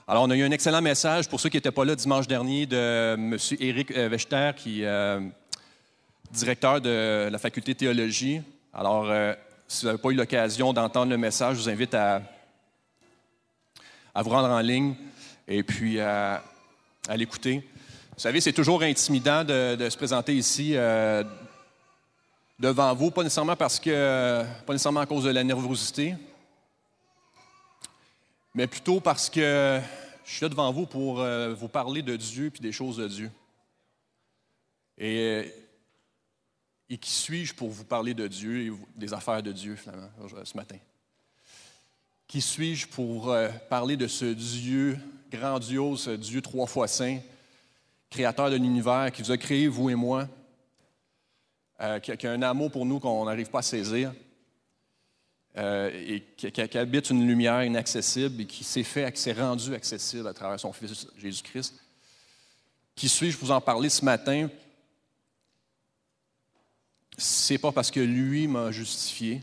Alors, on a eu un excellent message pour ceux qui n'étaient pas là dimanche dernier de M. Éric Wechter, qui est directeur de la faculté de théologie. Alors, si vous n'avez pas eu l'occasion d'entendre le message, je vous invite à vous rendre en ligne et puis à l'écouter. Vous savez, c'est toujours intimidant de se présenter ici devant vous, pas nécessairement à cause de la nervosité, mais plutôt parce que je suis là devant vous pour vous parler de Dieu et des choses de Dieu. Et qui suis-je pour vous parler de Dieu et des affaires de Dieu, finalement, ce matin? Qui suis-je pour parler de ce Dieu grandiose, ce Dieu 3 fois saint, créateur de l'univers, qui vous a créé, vous et moi, qui a un amour pour nous qu'on n'arrive pas à saisir, et qui habite une lumière inaccessible et qui s'est rendu accessible à travers son Fils Jésus-Christ. Qui suis-je pour vous en parler ce matin? C'est pas parce que lui m'a justifié.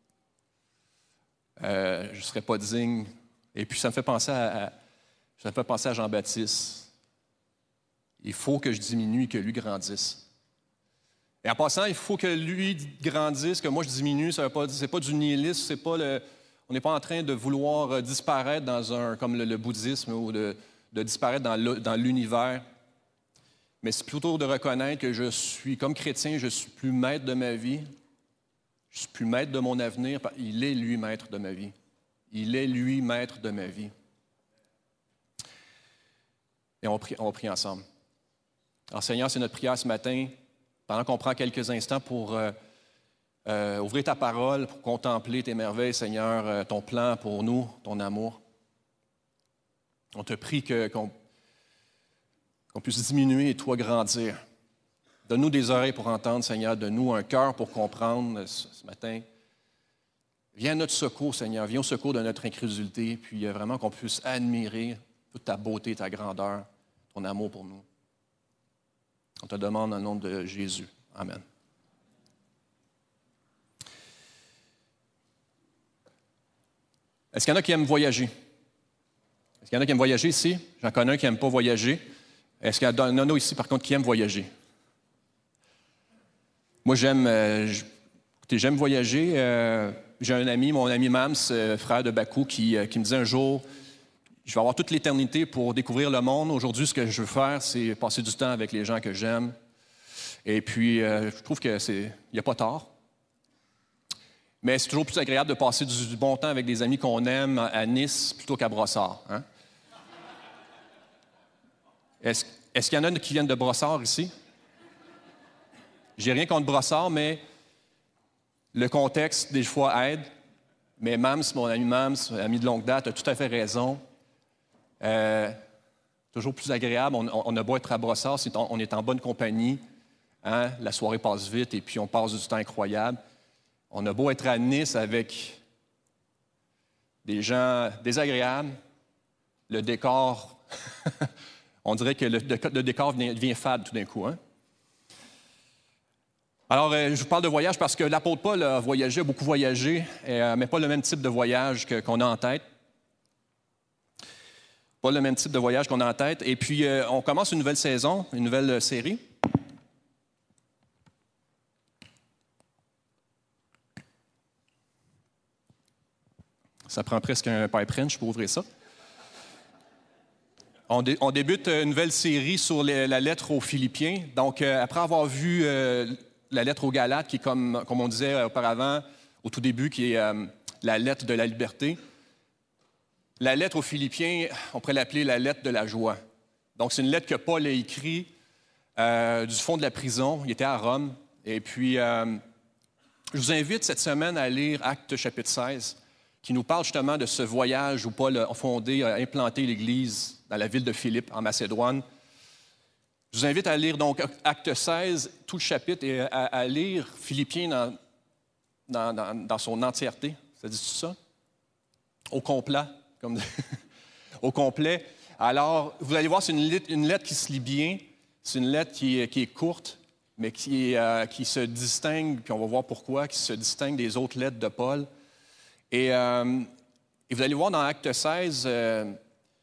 Je ne serais pas digne. Et puis ça me fait penser à Jean-Baptiste. Il faut que je diminue et que lui grandisse. Et en passant, il faut que lui grandisse, que moi je diminue. Ça veut pas, c'est pas du nihilisme, on n'est pas en train de vouloir disparaître comme le bouddhisme ou de disparaître dans l'univers. Mais c'est plutôt de reconnaître que je suis, comme chrétien, je ne suis plus maître de ma vie. Je ne suis plus maître de mon avenir. Il est lui maître de ma vie. Il est lui maître de ma vie. Et on va prier ensemble. Alors Seigneur, c'est notre prière ce matin. Pendant qu'on prend quelques instants pour ouvrir ta parole, pour contempler tes merveilles, Seigneur, ton plan pour nous, ton amour. On te prie qu'on puisse diminuer et toi grandir. Donne-nous des oreilles pour entendre, Seigneur. Donne-nous un cœur pour comprendre ce matin. Viens à notre secours, Seigneur. Viens au secours de notre incrédulité, puis vraiment qu'on puisse admirer toute ta beauté, ta grandeur, ton amour pour nous. On te demande dans le nom de Jésus. Amen. Est-ce qu'il y en a qui aiment voyager? Est-ce qu'il y en a qui aiment voyager ici? J'en connais un qui n'aime pas voyager. Est-ce qu'il y en a ici, par contre, qui aiment voyager? Moi, j'aime voyager. J'ai un ami, mon ami Mams, frère de Bakou, qui me disait un jour, je vais avoir toute l'éternité pour découvrir le monde. Aujourd'hui, ce que je veux faire, c'est passer du temps avec les gens que j'aime. Et puis, je trouve qu'il n'y a pas tort. Mais c'est toujours plus agréable de passer du bon temps avec des amis qu'on aime à Nice plutôt qu'à Brossard. Hein? Est-ce qu'il y en a qui viennent de Brossard ici? J'ai rien contre Brossard, mais le contexte, des fois, aide. Mais Mams, mon ami Mams, ami de longue date, a tout à fait raison. Toujours plus agréable. On a beau être à Brossard, on est en bonne compagnie. Hein? La soirée passe vite et puis on passe du temps incroyable. On a beau être à Nice avec des gens désagréables. Le décor, on dirait que le décor devient fade tout d'un coup. Hein? Alors, je vous parle de voyage parce que l'apôtre Paul a beaucoup voyagé, mais pas le même type de voyage qu'on a en tête. Pas le même type de voyage qu'on a en tête. Et puis, on commence une nouvelle saison, une nouvelle série. Ça prend presque un pipe wrench pour ouvrir ça. On débute une nouvelle série sur la lettre aux Philippiens. Donc, après avoir vu la lettre aux Galates, qui est, comme on disait auparavant, au tout début, qui est la lettre de la liberté, la lettre aux Philippiens, on pourrait l'appeler la lettre de la joie. Donc, c'est une lettre que Paul a écrite du fond de la prison. Il était à Rome. Et puis, je vous invite cette semaine à lire Actes chapitre 16, qui nous parle justement de ce voyage où Paul a implanté l'Église dans la ville de Philippe, en Macédoine. Je vous invite à lire donc Actes 16, tout le chapitre, et à lire Philippiens dans son entièreté. Ça dit ça? Au complet. Au complet. Alors, vous allez voir, c'est une lettre qui se lit bien. C'est une lettre qui est courte, mais qui se distingue, puis on va voir pourquoi, qui se distingue des autres lettres de Paul. Et vous allez voir dans Acte 16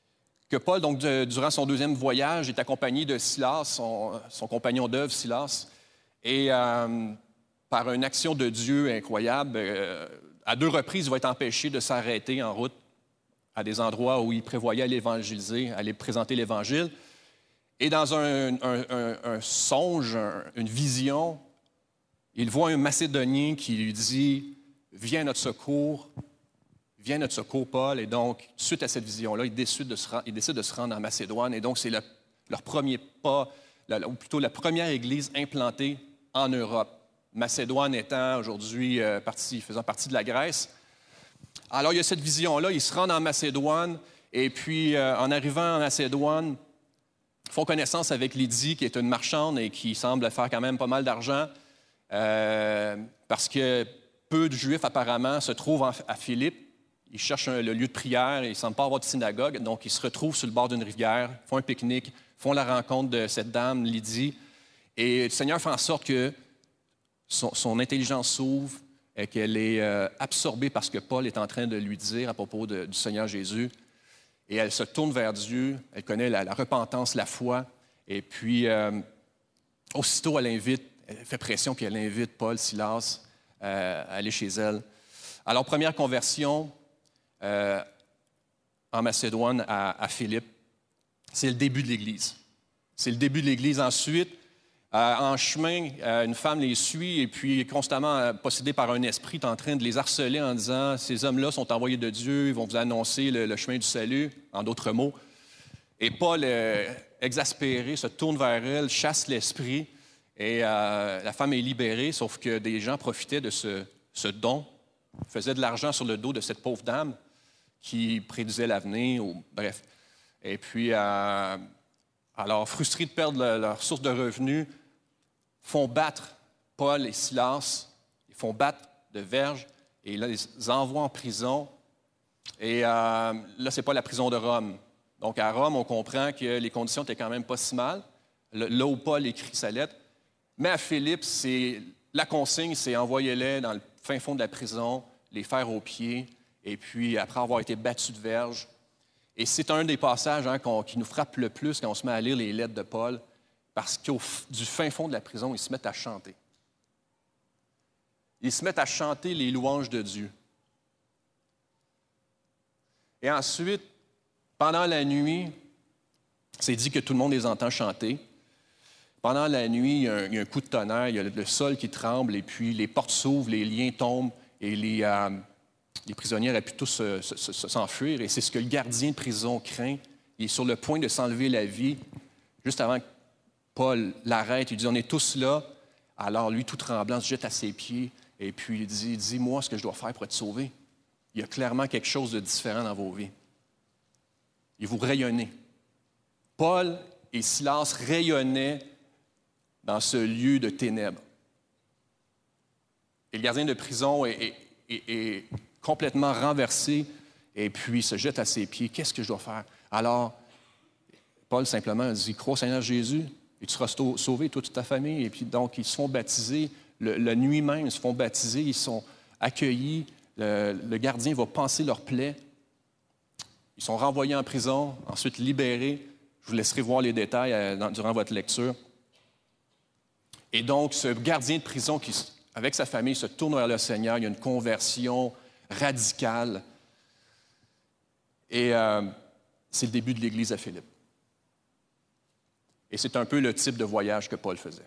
que Paul, donc, durant son deuxième voyage, est accompagné de Silas, son compagnon d'œuvre, Silas, et par une action de Dieu incroyable, à 2 reprises, il va être empêché de s'arrêter en route à des endroits où il prévoyait aller évangéliser, aller présenter l'Évangile. Et dans un songe, une vision, il voit un Macédonien qui lui dit « Viens à notre secours, Paul. » Et donc, suite à cette vision-là, ils décident de se rendre en Macédoine. Et donc, c'est leur premier pas, ou plutôt la première église implantée en Europe. Macédoine étant aujourd'hui faisant partie de la Grèce. Alors, il y a cette vision-là, ils se rendent en Macédoine, et puis, en arrivant en Macédoine, ils font connaissance avec Lydie, qui est une marchande et qui semble faire quand même pas mal d'argent, parce que peu de Juifs, apparemment, se trouvent à Philippe. Ils cherchent le lieu de prière et ils ne semblent pas avoir de synagogue, donc ils se retrouvent sur le bord d'une rivière, font un pique-nique, font la rencontre de cette dame, Lydie, et le Seigneur fait en sorte que son intelligence s'ouvre et qu'elle est absorbée par ce que Paul est en train de lui dire à propos du Seigneur Jésus. Et elle se tourne vers Dieu, elle connaît la repentance, la foi, et puis aussitôt elle fait pression, puis elle invite Paul, Silas à aller chez elle. Alors, première conversion en Macédoine à Philippe, c'est le début de l'Église. C'est le début de l'Église. Ensuite, en chemin, une femme les suit et puis constamment possédée par un esprit, est en train de les harceler en disant « Ces hommes-là sont envoyés de Dieu, ils vont vous annoncer le chemin du salut », en d'autres mots. Et Paul, exaspéré, se tourne vers elle, chasse l'esprit et la femme est libérée, sauf que des gens profitaient de ce don, faisaient de l'argent sur le dos de cette pauvre dame qui prédisait l'avenir, bref. Et puis, alors, frustrés de perdre leur source de revenus, font battre Paul et Silas, ils font battre de verge et là, ils les envoient en prison. Et là, ce n'est pas la prison de Rome. Donc, à Rome, on comprend que les conditions étaient quand même pas si mal, là où Paul écrit sa lettre. Mais à Philippe, la consigne, c'est envoyer-les dans le fin fond de la prison, les faire aux pieds, et puis après avoir été battus de verge. Et c'est un des passages qui nous frappe le plus quand on se met à lire les lettres de Paul, parce que du fin fond de la prison, ils se mettent à chanter. Ils se mettent à chanter les louanges de Dieu. Et ensuite, pendant la nuit, c'est dit que tout le monde les entend chanter. Pendant la nuit, il y a un coup de tonnerre, il y a le sol qui tremble, et puis les portes s'ouvrent, les liens tombent, et les prisonniers auraient pu tous s'enfuir. Et c'est ce que le gardien de prison craint. Il est sur le point de s'enlever la vie, juste avant que Paul l'arrête. Il dit « On est tous là ». Alors lui, tout tremblant, se jette à ses pieds, et puis il dit « Dis-moi ce que je dois faire pour être sauvé. Il y a clairement quelque chose de différent dans vos vies. Et vous rayonnez. » Paul et Silas rayonnaient dans ce lieu de ténèbres. Et le gardien de prison est complètement renversé et puis se jette à ses pieds. Qu'est-ce que je dois faire? Alors, Paul simplement dit, crois au Seigneur Jésus et tu seras sauvé, toi, toute ta famille. Et puis donc, ils se font baptiser. La nuit même, ils se font baptiser, ils sont accueillis. Le gardien va panser leurs plaies. Ils sont renvoyés en prison, ensuite libérés. Je vous laisserai voir les détails durant votre lecture. Et donc, ce gardien de prison qui, avec sa famille, se tourne vers le Seigneur. Il y a une conversion radicale. Et c'est le début de l'Église à Philippe. Et c'est un peu le type de voyage que Paul faisait.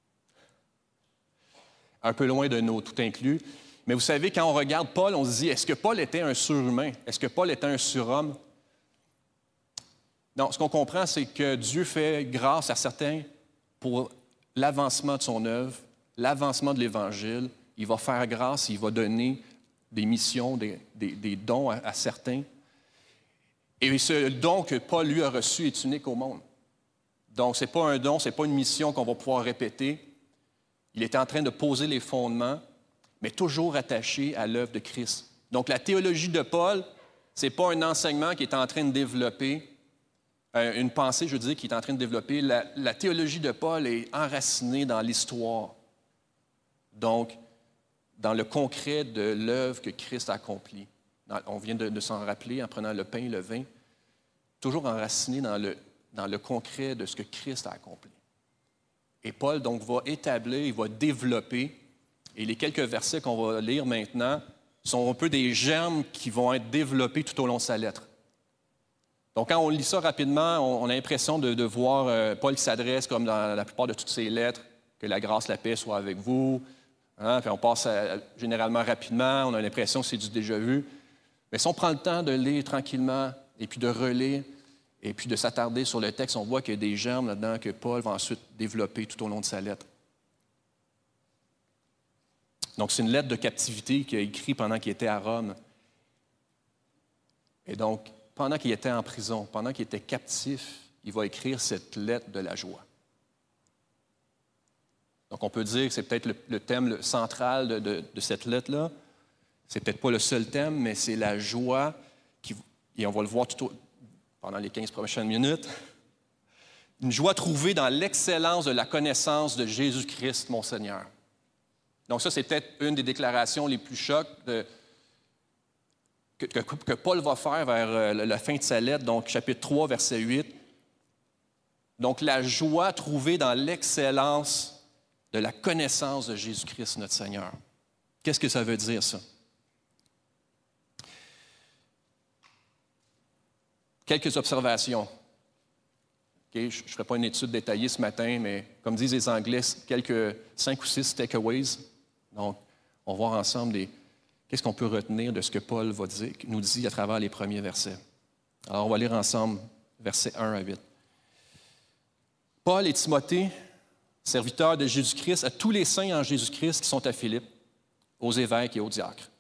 Un peu loin de nos tout inclus. Mais vous savez, quand on regarde Paul, on se dit, est-ce que Paul était un surhumain? Est-ce que Paul était un surhomme? Non, ce qu'on comprend, c'est que Dieu fait grâce à certains pour l'avancement de son œuvre, l'avancement de l'Évangile. Il va faire grâce, il va donner des missions, des dons à certains. Et ce don que Paul, lui, a reçu est unique au monde. Donc, ce n'est pas un don, ce n'est pas une mission qu'on va pouvoir répéter. Il était en train de poser les fondements, mais toujours attaché à l'œuvre de Christ. Donc, la théologie de Paul, ce n'est pas un enseignement qui est en train de développer, une pensée, je veux dire, qui est en train de développer. La théologie de Paul est enracinée dans l'histoire. Donc, dans le concret de l'œuvre que Christ a accomplie. On vient de s'en rappeler en prenant le pain et le vin. toujours enraciné dans le concret de ce que Christ a accompli. Et Paul, donc, va établir, il va développer, et les quelques versets qu'on va lire maintenant sont un peu des germes qui vont être développés tout au long de sa lettre. Donc, quand on lit ça rapidement, on a l'impression de voir Paul qui s'adresse, comme dans la plupart de toutes ses lettres, que la grâce, la paix soit avec vous. Hein? Puis on passe généralement rapidement, on a l'impression que c'est du déjà vu. Mais si on prend le temps de lire tranquillement, et puis de relire, et puis de s'attarder sur le texte, on voit qu'il y a des germes là-dedans que Paul va ensuite développer tout au long de sa lettre. Donc, c'est une lettre de captivité qu'il a écrite pendant qu'il était à Rome. Et donc, pendant qu'il était en prison, pendant qu'il était captif, il va écrire cette lettre de la joie. Donc, on peut dire que c'est peut-être le thème central de cette lettre-là. C'est peut-être pas le seul thème, mais c'est la joie, et on va le voir pendant les 15 prochaines minutes. Une joie trouvée dans l'excellence de la connaissance de Jésus-Christ, mon Seigneur. Donc ça, c'est peut-être une des déclarations les plus chocs que Paul va faire vers la fin de sa lettre, donc chapitre 3, verset 8. Donc la joie trouvée dans l'excellence de la connaissance de Jésus-Christ, notre Seigneur. Qu'est-ce que ça veut dire, ça? Quelques observations. Okay, je ne ferai pas une étude détaillée ce matin, mais comme disent les Anglais, quelques 5 ou 6 takeaways. Donc, on va voir ensemble qu'est-ce qu'on peut retenir de ce que Paul nous dit à travers les premiers versets. Alors, on va lire ensemble versets 1 à 8. Paul et Timothée, serviteurs de Jésus-Christ, à tous les saints en Jésus-Christ qui sont à Philippe, aux évêques et aux diacres.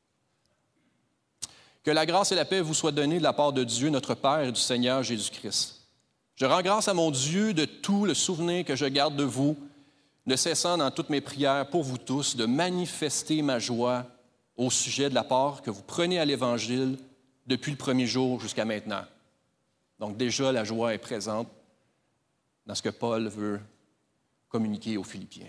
Que la grâce et la paix vous soient données de la part de Dieu, notre Père, et du Seigneur Jésus-Christ. Je rends grâce à mon Dieu de tout le souvenir que je garde de vous, ne cessant dans toutes mes prières pour vous tous de manifester ma joie au sujet de la part que vous prenez à l'Évangile depuis le premier jour jusqu'à maintenant. Donc déjà, la joie est présente dans ce que Paul veut communiquer aux Philippiens.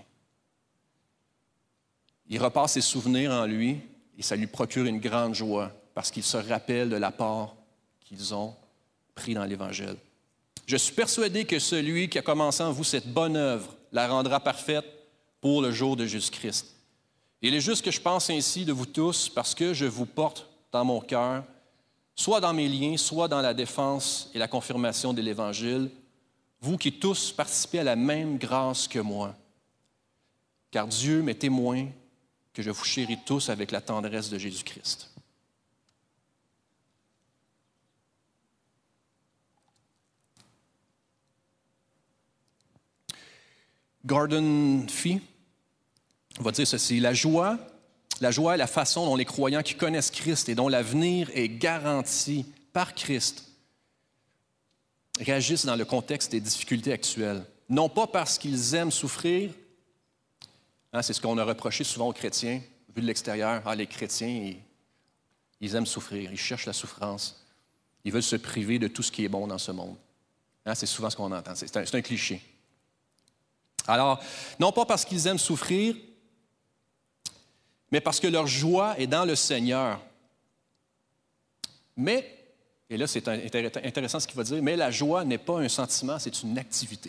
Il repasse ses souvenirs en lui et ça lui procure une grande joie parce qu'il se rappelle de la part qu'ils ont pris dans l'Évangile. Je suis persuadé que celui qui a commencé en vous cette bonne œuvre la rendra parfaite pour le jour de Jésus-Christ. Il est juste que je pense ainsi de vous tous parce que je vous porte dans mon cœur, soit dans mes liens, soit dans la défense et la confirmation de l'Évangile, vous qui tous participez à la même grâce que moi. Car Dieu m'est témoin que je vous chéris tous avec la tendresse de Jésus-Christ. Gordon Fee va dire ceci, la joie est la façon dont les croyants qui connaissent Christ et dont l'avenir est garanti par Christ réagissent dans le contexte des difficultés actuelles. Non pas parce qu'ils aiment souffrir, c'est ce qu'on a reproché souvent aux chrétiens, vu de l'extérieur, les chrétiens, ils aiment souffrir, ils cherchent la souffrance, ils veulent se priver de tout ce qui est bon dans ce monde. C'est souvent ce qu'on entend, c'est un cliché. Alors, non pas parce qu'ils aiment souffrir, mais parce que leur joie est dans le Seigneur. Mais, et là c'est intéressant ce qu'il va dire, mais la joie n'est pas un sentiment, c'est une activité.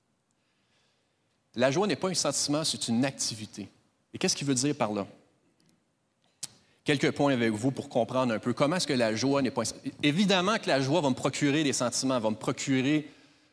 La joie n'est pas un sentiment, c'est une activité. Et qu'est-ce qu'il veut dire par là? Quelques points avec vous pour comprendre un peu comment est-ce que la joie n'est pas... Évidemment que la joie va me procurer des sentiments, va me procurer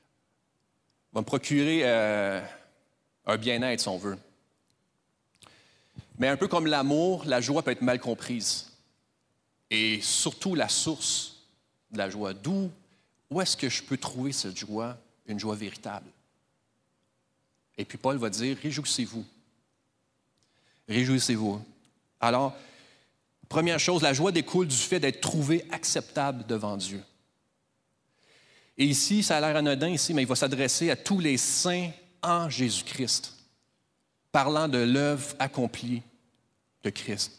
un bien-être, si on veut. Mais un peu comme l'amour, la joie peut être mal comprise. Et surtout la source de la joie. Où est-ce que je peux trouver cette joie, une joie véritable? Et puis Paul va dire, réjouissez-vous. Réjouissez-vous. Alors, première chose, la joie découle du fait d'être trouvé acceptable devant Dieu. Et ici, ça a l'air anodin ici, mais il va s'adresser à tous les saints en Jésus-Christ, parlant de l'œuvre accomplie de Christ.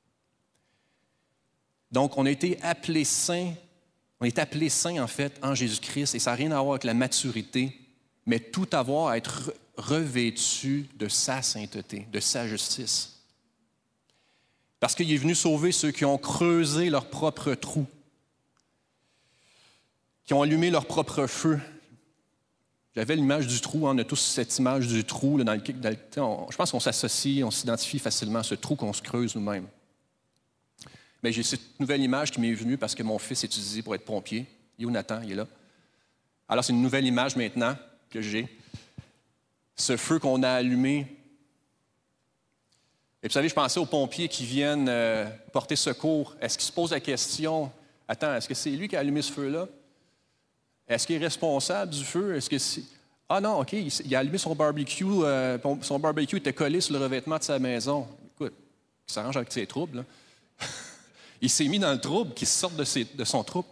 Donc, on a été appelés saints, en fait, en Jésus-Christ, et ça n'a rien à voir avec la maturité, mais tout avoir à être revêtu de sa sainteté, de sa justice. Parce qu'il est venu sauver ceux qui ont creusé leur propre trou, qui ont allumé leur propre feu. J'avais l'image du trou, hein, on a tous cette image du trou. Là, je pense qu'on s'associe, on s'identifie facilement à ce trou qu'on se creuse nous-mêmes. Mais j'ai cette nouvelle image qui m'est venue parce que mon fils est utilisé pour être pompier. Jonathan, il est là. Alors, c'est une nouvelle image maintenant que j'ai. Ce feu qu'on a allumé. Et vous savez, je pensais aux pompiers qui viennent porter secours. Est-ce qu'ils se posent la question, attends, est-ce que c'est lui qui a allumé ce feu-là? Est-ce qu'il est responsable du feu? Est-ce que c'est... Ah non, OK, il a allumé son barbecue. Son barbecue était collé sur le revêtement de sa maison. Écoute, il s'arrange avec ses troubles. Là. Il s'est mis dans le trouble, qu'il sorte de son trouble.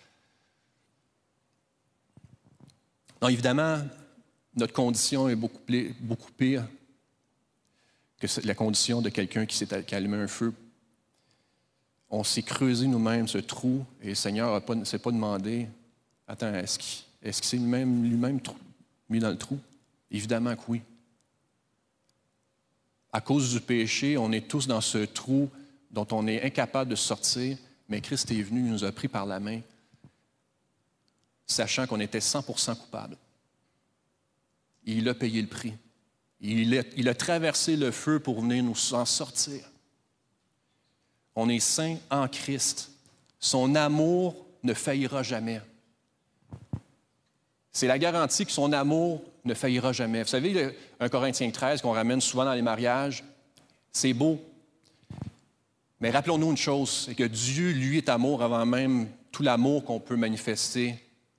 Non, évidemment, notre condition est beaucoup pire que la condition de quelqu'un qui a allumé un feu. On s'est creusé nous-mêmes ce trou et le Seigneur ne s'est pas demandé « Attends, est-ce qu'il s'est lui-même mis dans le trou? » Évidemment que oui. À cause du péché, on est tous dans ce trou dont on est incapable de sortir, mais Christ est venu, il nous a pris par la main, sachant qu'on était 100% coupable. Il a payé le prix. Il a traversé le feu pour venir nous en sortir. On est saints en Christ. Son amour ne faillira jamais. C'est la garantie que son amour ne faillira jamais. Vous savez, 1 Corinthiens 13, qu'on ramène souvent dans les mariages, c'est beau. Mais rappelons-nous une chose, c'est que Dieu, lui, est amour avant même tout l'amour qu'on peut manifester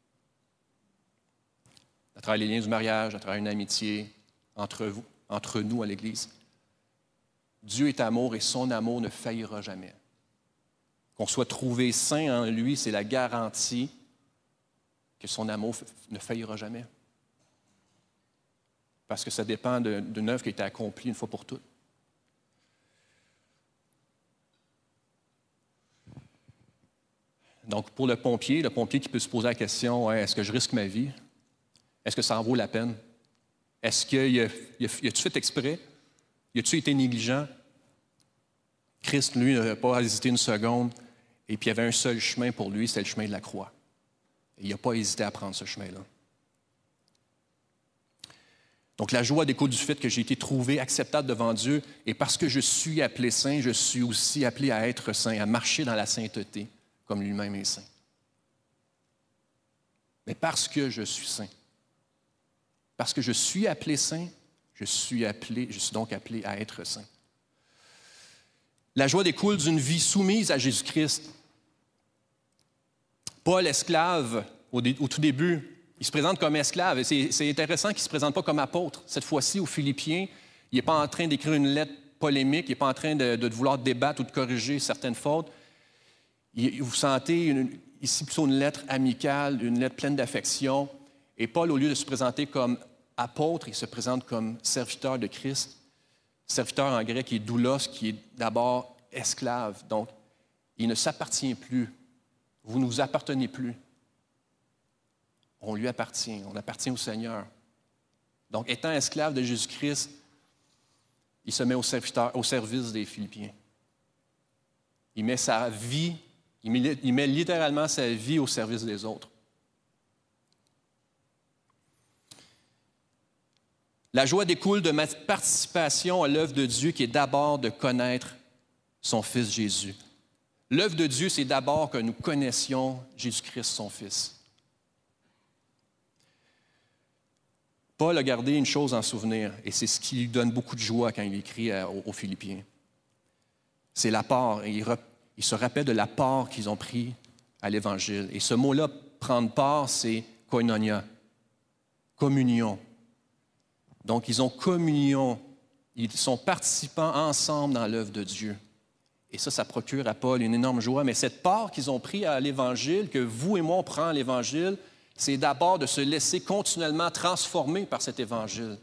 à travers les liens du mariage, à travers une amitié entre nous à l'Église. Dieu est amour et son amour ne faillira jamais. Qu'on soit trouvé saint en lui, c'est la garantie que son amour ne faillira jamais. Parce que ça dépend d'une œuvre qui a été accomplie une fois pour toutes. Donc, pour le pompier qui peut se poser la question, est-ce que je risque ma vie? Est-ce que ça en vaut la peine? Est-ce qu'il a-tu fait exprès? Y a-tu été négligent? Christ, lui, n'avait pas hésité une seconde, et puis il y avait un seul chemin pour lui, c'était le chemin de la croix. Et il n'a pas hésité à prendre ce chemin-là. Donc, la joie découle du fait que j'ai été trouvé acceptable devant Dieu, et parce que je suis appelé saint, je suis aussi appelé à être saint, à marcher dans la sainteté, comme lui-même est saint. Mais parce que je suis saint, parce que je suis appelé saint, je suis donc appelé à être saint. La joie découle d'une vie soumise à Jésus-Christ. Paul, esclave, au tout début, il se présente comme esclave. Et c'est intéressant qu'il ne se présente pas comme apôtre. Cette fois-ci, aux Philippiens, il n'est pas en train d'écrire une lettre polémique, il n'est pas en train de vouloir débattre ou de corriger certaines fautes. Vous sentez ici plutôt une lettre amicale, une lettre pleine d'affection. Et Paul, au lieu de se présenter comme apôtre, il se présente comme serviteur de Christ. Serviteur en grec qui est doulos, qui est d'abord esclave. Donc, il ne s'appartient plus. Vous ne vous appartenez plus. On lui appartient. On appartient au Seigneur. Donc, étant esclave de Jésus-Christ, il se met au service des Philippiens. Il met sa vie, il met littéralement sa vie au service des autres. La joie découle de ma participation à l'œuvre de Dieu qui est d'abord de connaître son Fils Jésus. L'œuvre de Dieu, c'est d'abord que nous connaissions Jésus-Christ, son Fils. Paul a gardé une chose en souvenir, et c'est ce qui lui donne beaucoup de joie quand il écrit aux Philippiens. C'est la part. Il se rappelle de la part qu'ils ont pris à l'Évangile. Et ce mot-là, prendre part, c'est koinonia, communion. Donc, ils ont communion. Ils sont participants ensemble dans l'œuvre de Dieu. Et ça procure à Paul une énorme joie. Mais cette part qu'ils ont pris à l'Évangile, que vous et moi, on prend à l'Évangile, c'est d'abord de se laisser continuellement transformer par cet Évangile.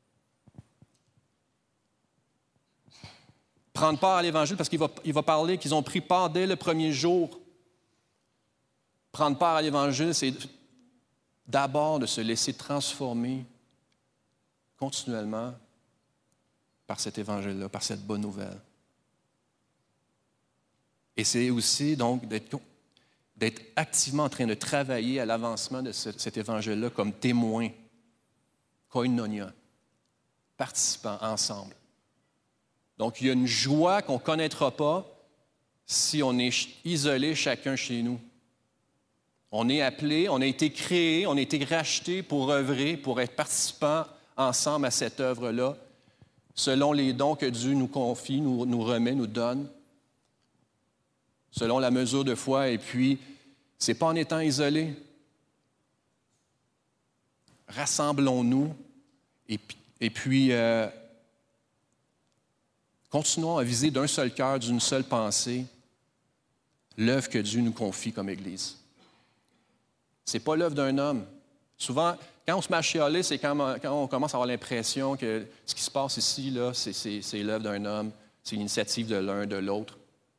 Prendre part à l'Évangile, parce qu'il va parler qu'ils ont pris part dès le premier jour. Prendre part à l'Évangile, c'est d'abord de se laisser transformer continuellement par cet Évangile-là, par cette bonne nouvelle. Et c'est aussi donc d'être activement en train de travailler à l'avancement de cet évangile-là comme témoin, koinonia, participants ensemble. Donc, il y a une joie qu'on ne connaîtra pas si on est isolé chacun chez nous. On est appelé, on a été créé, on a été racheté pour œuvrer, pour être participants ensemble à cette œuvre-là, selon les dons que Dieu nous confie, nous remet, nous donne, selon la mesure de foi. Et puis, ce n'est pas en étant isolés. Rassemblons-nous et puis continuons à viser d'un seul cœur, d'une seule pensée, l'œuvre que Dieu nous confie comme Église. Ce n'est pas l'œuvre d'un homme. Souvent, quand on se met à chialer, c'est quand on commence à avoir l'impression que ce qui se passe ici, là, c'est l'œuvre d'un homme, c'est l'initiative de l'un, de l'autre.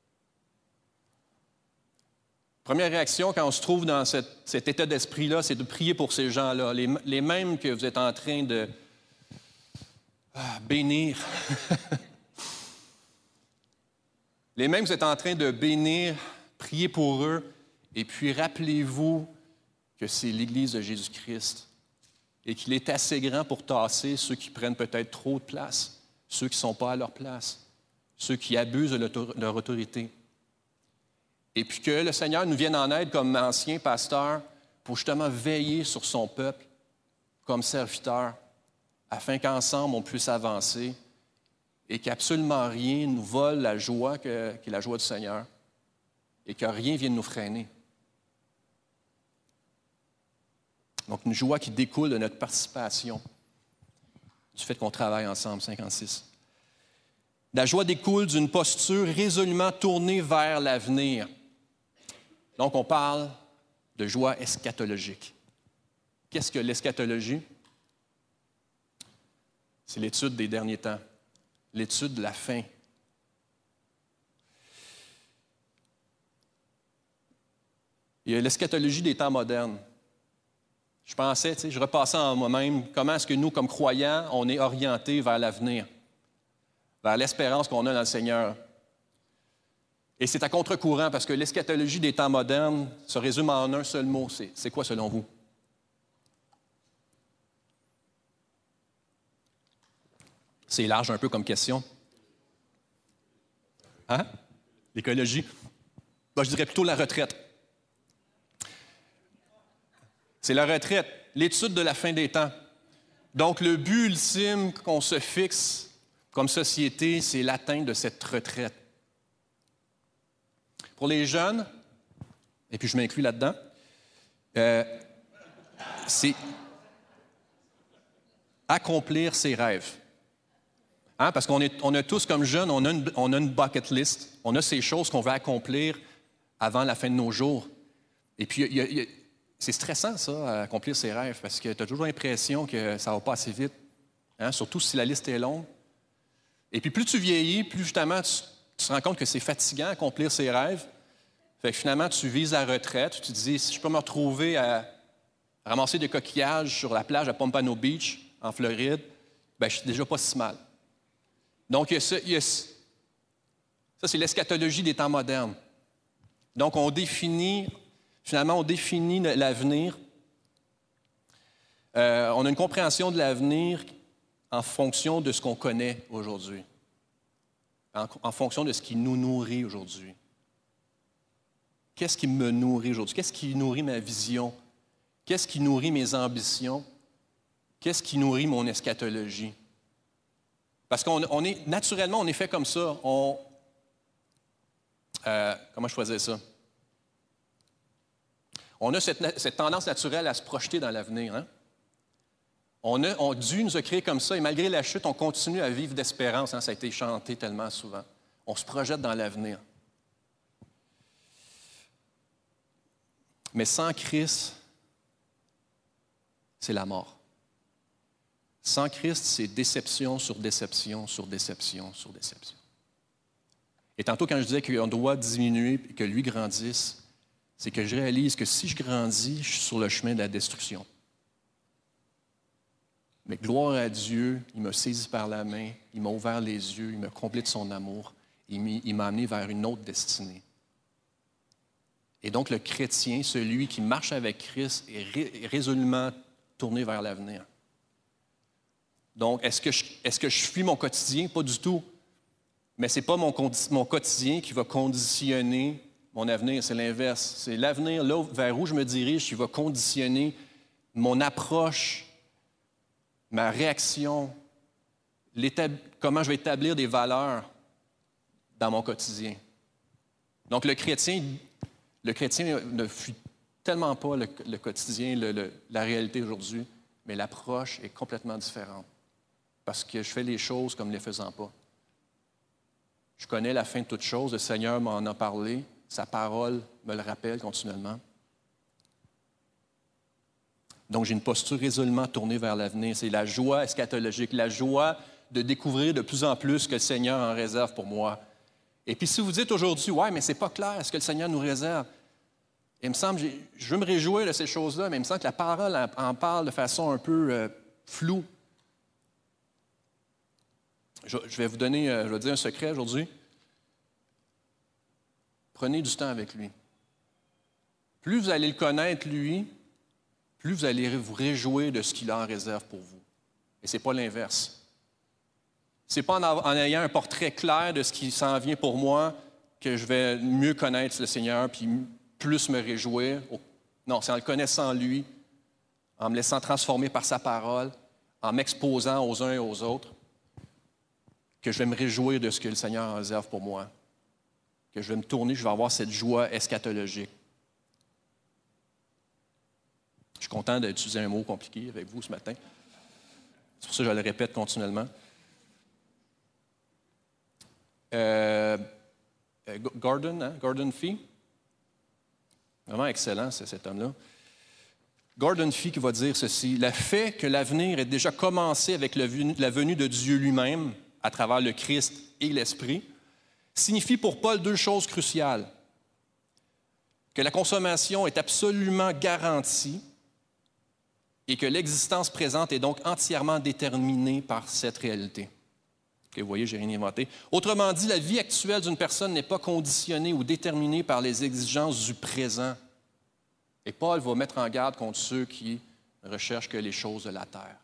Première réaction quand on se trouve dans cet état d'esprit-là, c'est de prier pour ces gens-là, les mêmes que vous êtes en train de bénir. Les mêmes que vous êtes en train de bénir, priez pour eux, et puis rappelez-vous que c'est l'Église de Jésus-Christ et qu'il est assez grand pour tasser ceux qui prennent peut-être trop de place, ceux qui ne sont pas à leur place, ceux qui abusent de leur autorité. Et puis que le Seigneur nous vienne en aide comme ancien pasteur pour justement veiller sur son peuple comme serviteur, afin qu'ensemble on puisse avancer et qu'absolument rien nous vole la joie qui est la joie du Seigneur et que rien vienne nous freiner. Donc, une joie qui découle de notre participation, du fait qu'on travaille ensemble, 56. La joie découle d'une posture résolument tournée vers l'avenir. Donc, on parle de joie eschatologique. Qu'est-ce que l'eschatologie? C'est l'étude des derniers temps, l'étude de la fin. Il y a l'eschatologie des temps modernes. Je pensais, je repassais en moi-même, comment est-ce que nous, comme croyants, on est orientés vers l'avenir, vers l'espérance qu'on a dans le Seigneur. Et c'est à contre-courant, parce que l'eschatologie des temps modernes se résume en un seul mot. C'est quoi, selon vous? C'est large un peu comme question. Hein? L'écologie? Ben, je dirais plutôt la retraite. C'est la retraite, l'étude de la fin des temps. Donc, le but ultime qu'on se fixe comme société, c'est l'atteinte de cette retraite. Pour les jeunes, et puis je m'inclus là-dedans, c'est accomplir ses rêves. Hein? Parce qu'on a tous, comme jeunes, on a une bucket list. On a ces choses qu'on veut accomplir avant la fin de nos jours. Et puis, c'est stressant, ça, accomplir ses rêves, parce que tu as toujours l'impression que ça ne va pas assez vite, hein? Surtout si la liste est longue. Et puis, plus tu vieillis, plus justement, tu te rends compte que c'est fatigant accomplir ses rêves. Fait que finalement, tu vises la retraite. Tu te dis, si je peux me retrouver à ramasser des coquillages sur la plage à Pompano Beach, en Floride, bien, je suis déjà pas si mal. Donc, ça, c'est l'eschatologie des temps modernes. Donc, on définit l'avenir. On a une compréhension de l'avenir en fonction de ce qu'on connaît aujourd'hui, en fonction de ce qui nous nourrit aujourd'hui. Qu'est-ce qui me nourrit aujourd'hui? Qu'est-ce qui nourrit ma vision? Qu'est-ce qui nourrit mes ambitions? Qu'est-ce qui nourrit mon eschatologie? Parce naturellement, on est fait comme ça. Comment je faisais ça? On a cette tendance naturelle à se projeter dans l'avenir. Hein? Dieu nous a créés comme ça, et malgré la chute, on continue à vivre d'espérance. Hein? Ça a été chanté tellement souvent. On se projette dans l'avenir. Mais sans Christ, c'est la mort. Sans Christ, c'est déception sur déception sur déception sur déception. Et tantôt, quand je disais qu'on doit diminuer et que lui grandisse, c'est que je réalise que si je grandis, je suis sur le chemin de la destruction. Mais gloire à Dieu, il m'a saisi par la main, il m'a ouvert les yeux, il m'a comblé de son amour, il m'a amené vers une autre destinée. Et donc, le chrétien, celui qui marche avec Christ, est résolument tourné vers l'avenir. Donc, est-ce que je fuis mon quotidien? Pas du tout. Mais ce n'est pas mon quotidien qui va conditionner mon avenir, c'est l'inverse. C'est l'avenir, là vers où je me dirige, qui va conditionner mon approche, ma réaction, comment je vais établir des valeurs dans mon quotidien. Donc, le chrétien ne fuit tellement pas le quotidien, la réalité aujourd'hui, mais l'approche est complètement différente. Parce que je fais les choses comme ne les faisant pas. Je connais la fin de toute chose, le Seigneur m'en a parlé, sa parole me le rappelle continuellement. Donc, j'ai une posture résolument tournée vers l'avenir. C'est la joie eschatologique, la joie de découvrir de plus en plus ce que le Seigneur en réserve pour moi. Et puis, si vous dites aujourd'hui, « Ouais, mais c'est pas clair ce que le Seigneur nous réserve. » Il me semble, je veux me réjouir de ces choses-là, mais il me semble que la parole en parle de façon un peu floue. Je vais vous donner, je vais dire un secret aujourd'hui. Prenez du temps avec lui. Plus vous allez le connaître, lui, plus vous allez vous réjouir de ce qu'il a en réserve pour vous. Et ce n'est pas l'inverse. Ce n'est pas en ayant un portrait clair de ce qui s'en vient pour moi que je vais mieux connaître le Seigneur puis plus me réjouir. Non, c'est en le connaissant lui, en me laissant transformer par sa parole, en m'exposant aux uns et aux autres, que je vais me réjouir de ce que le Seigneur en réserve pour moi, que je vais me tourner, je vais avoir cette joie eschatologique. Je suis content d'utiliser un mot compliqué avec vous ce matin. C'est pour ça que je le répète continuellement. Gordon Fee, vraiment excellent, c'est cet homme-là. Gordon Fee qui va dire ceci: « Le fait que l'avenir ait déjà commencé avec la venue de Dieu lui-même, à travers le Christ et l'Esprit, signifie pour Paul deux choses cruciales. Que la consommation est absolument garantie et que l'existence présente est donc entièrement déterminée par cette réalité. » Okay, vous voyez, je n'ai rien inventé. Autrement dit, la vie actuelle d'une personne n'est pas conditionnée ou déterminée par les exigences du présent. Et Paul va mettre en garde contre ceux qui ne recherchent que les choses de la terre.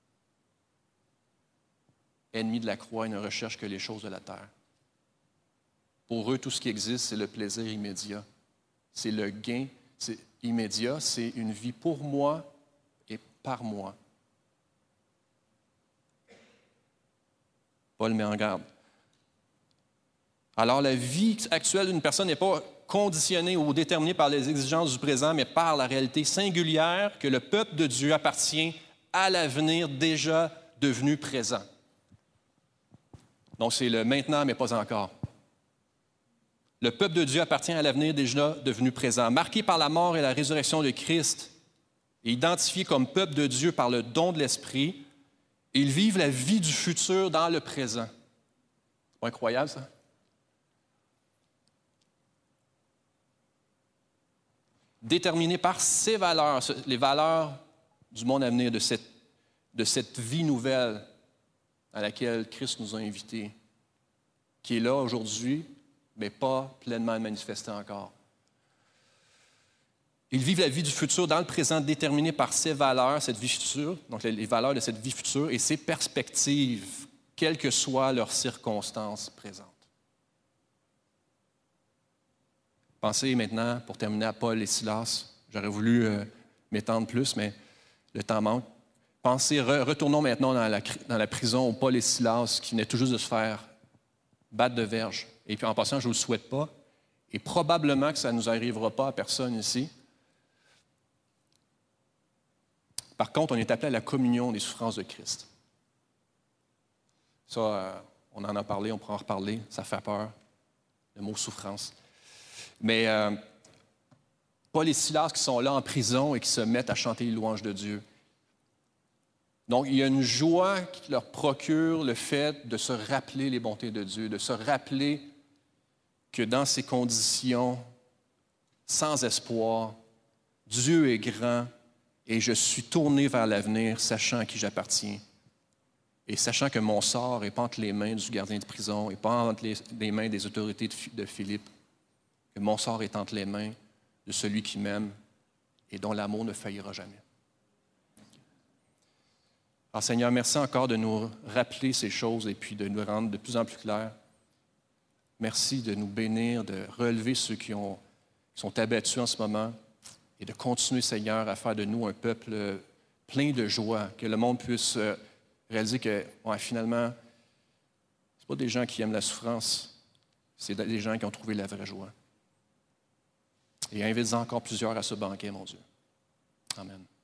Ennemis de la croix, ils ne recherchent que les choses de la terre. Pour eux, tout ce qui existe, c'est le plaisir immédiat. C'est le gain immédiat, c'est une vie pour moi et par moi. Paul met en garde. Alors, la vie actuelle d'une personne n'est pas conditionnée ou déterminée par les exigences du présent, mais par la réalité singulière que le peuple de Dieu appartient à l'avenir déjà devenu présent. Donc, c'est le maintenant, mais pas encore. Le peuple de Dieu appartient à l'avenir déjà devenu présent, marqué par la mort et la résurrection de Christ, et identifié comme peuple de Dieu par le don de l'Esprit. Ils vivent la vie du futur dans le présent. C'est pas incroyable, ça? Déterminés par ces valeurs, les valeurs du monde à venir, de cette vie nouvelle à laquelle Christ nous a invités, qui est là aujourd'hui, mais pas pleinement manifestée encore. Ils vivent la vie du futur dans le présent, déterminée par ses valeurs, cette vie future, donc les valeurs de cette vie future et ses perspectives, quelles que soient leurs circonstances présentes. Pensez maintenant, pour terminer, à Paul et Silas. J'aurais voulu m'étendre plus, mais le temps manque. Pensez, retournons maintenant dans la prison où Paul et Silas, qui venaient tout juste de se faire battre de verge. Et puis en passant, je ne vous le souhaite pas, et probablement que ça ne nous arrivera pas à personne ici. Par contre, on est appelé à la communion des souffrances de Christ. Ça, on en a parlé, on pourra en reparler, ça fait peur, le mot souffrance. Mais Paul et Silas qui sont là en prison et qui se mettent à chanter les louanges de Dieu. Donc, il y a une joie qui leur procure le fait de se rappeler les bontés de Dieu, de se rappeler que dans ces conditions sans espoir, Dieu est grand et je suis tourné vers l'avenir, sachant à qui j'appartiens. Et sachant que mon sort n'est pas entre les mains du gardien de prison et pas entre les mains des autorités de Philippe, que mon sort est entre les mains de celui qui m'aime et dont l'amour ne faillira jamais. Alors Seigneur, merci encore de nous rappeler ces choses et puis de nous rendre de plus en plus clairs. Merci de nous bénir, de relever ceux qui sont abattus en ce moment et de continuer, Seigneur, à faire de nous un peuple plein de joie, que le monde puisse réaliser que, finalement, ce pas des gens qui aiment la souffrance, c'est des gens qui ont trouvé la vraie joie. Et invite-en encore plusieurs à ce banquet, mon Dieu. Amen.